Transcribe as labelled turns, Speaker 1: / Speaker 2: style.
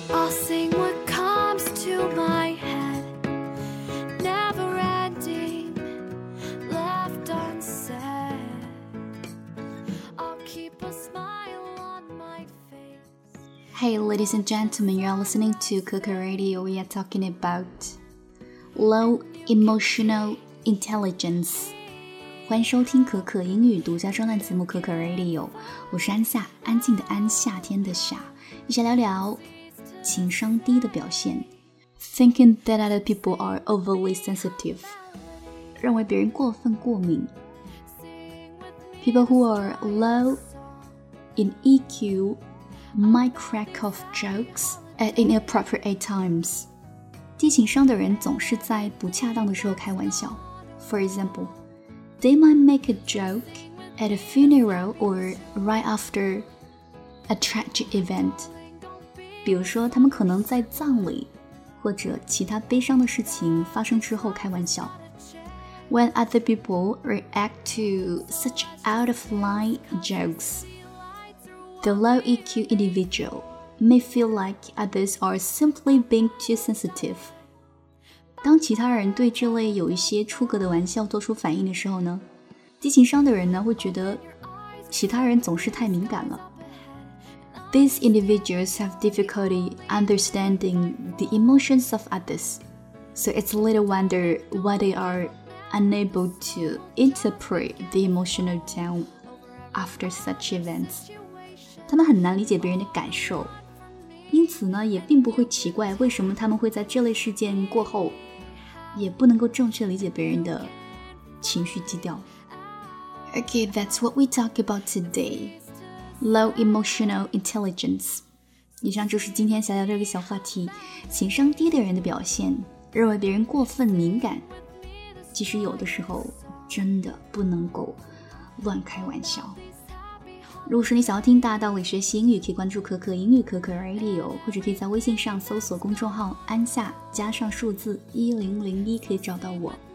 Speaker 1: I'll sing what comes to my head, never ending, left unsaid. I'll keep a smile on my face.
Speaker 2: Hey ladies and gentlemen, you are listening to Kaka Radio. We are talking about low emotional intelligence. 欢迎收听可可英语独家专栏节目可可 Radio， 我是安夏，安静的安，夏天的夏，一起聊聊情商低的表现。Thinking that other people are overly sensitive， 认为别人过分过敏。People who are low in EQ might crack off jokes at inappropriate times。 低情商的人总是在不恰当的时候开玩笑。For example,They might make a joke at a funeral or right after a tragic event. 比如说，他们可能在葬礼或者其他悲伤的事情发生之后开玩笑。When other people react to such out-of-line jokes, the low EQ individual may feel like others are simply being too sensitive.当其他人对这类有一些出格的玩笑做出反应的时候呢，低情商的人呢会觉得其他人总是太敏感了。These individuals have difficulty understanding the emotions of others, so it's little wonder why they are unable to interpret the emotional tone after such events. 他们很难理解别人的感受，因此呢，也并不会奇怪为什么他们会在这类事件过后也不能够正确理解别人的情绪基调。Okay, that's what we talk about today. Low emotional intelligence. 以上就是今天小小这个小话题，情商低的人的表现，认为别人过分敏感，其实有的时候真的不能够乱开玩笑。如果说你想要听大道理学习英语，可以关注可可英语可可 Radio， 或者可以在微信上搜索公众号安夏加上数字1001可以找到我。